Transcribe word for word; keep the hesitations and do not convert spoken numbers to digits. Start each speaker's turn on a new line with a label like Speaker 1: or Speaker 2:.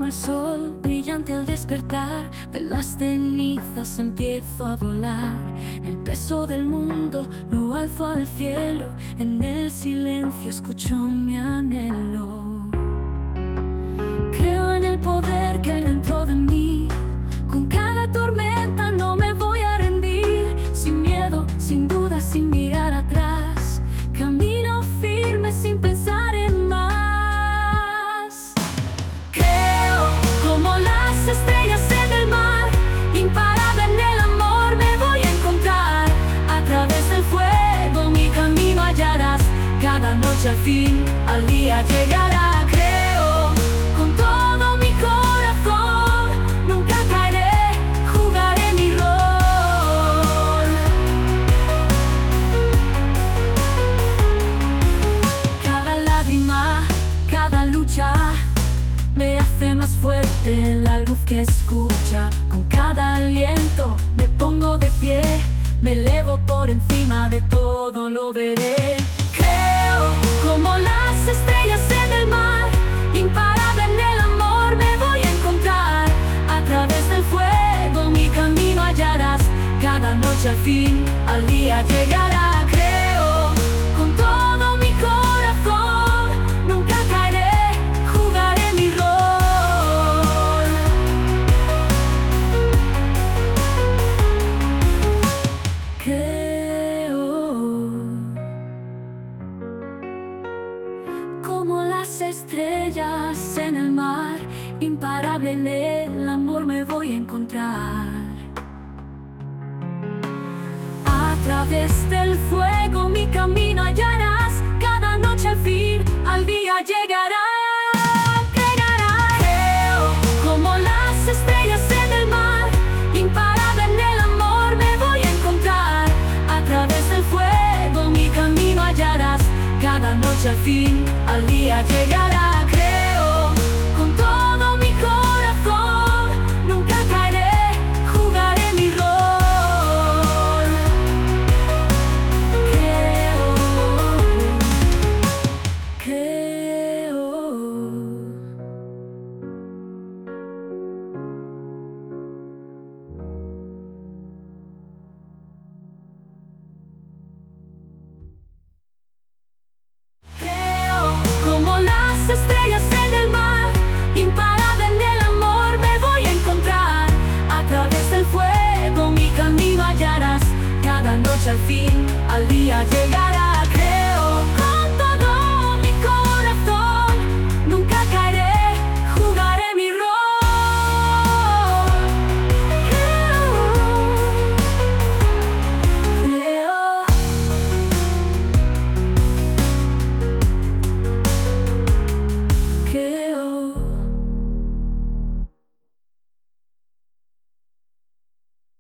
Speaker 1: como el sol brillante al despertar. De las cenizas empiezo a volar. El peso del mundo lo alzo al cielo. En el silencio escucho mi anhelo. Creo en el poder que hay dentro de mí. Con cada tormenta no me voy a rendir. Sin miedo, sin duda, sin mirar atrás. Camino firme sin pensar en más. Creo como las estrellas en el mar. Imparable en el amor me voy a encontrar. A través del fuego mi camino hallarás. Cada noche al fin al día llegará. Creo con todo mi corazón. Nunca caeré, jugaré mi rol. Cada lágrima, cada lucha me hace más fuerte la luz que escucha. Con cada aliento me pongo de pie. Me elevo por encima de todo, lo veré. Creo como las estrellas en el mar. Imparable en el amor me voy a encontrar. A través del fuego mi camino hallarás. Cada noche al fin al día llegará. Creo con todo mi corazón. Nunca caeré, jugaré mi rol. Creo como las estrellas en el mar. Imparable en el amor me voy a encontrar. A través del fuego mi camino hallarás. Cada noche al fin al día llegará. Llegará. Creo como las estrellas en el mar. Imparable en el amor me voy a encontrar. A través del fuego mi camino hallarás. Cada noche al fin al día llegará. Creo con todo mi corazón. Nunca caeré, jugaré mi rol. Creo, creo. Creo como las estrellas en el mar. Imparable en el amor me voy a encontrar. A través del fuego mi camino hallarás. Cada noche al fin al día llegará.